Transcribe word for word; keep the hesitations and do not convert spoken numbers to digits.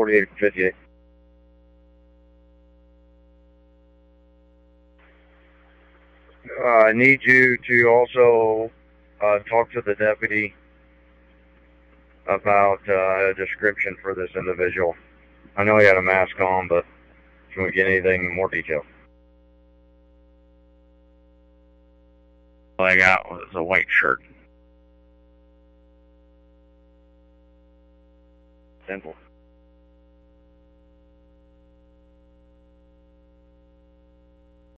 forty-eight fifty-eight. Uh, I need you to also uh, talk to the deputy about uh, a description for this individual. I know he had a mask on, but can we get anything more detailed? All I got was a white shirt. Simple.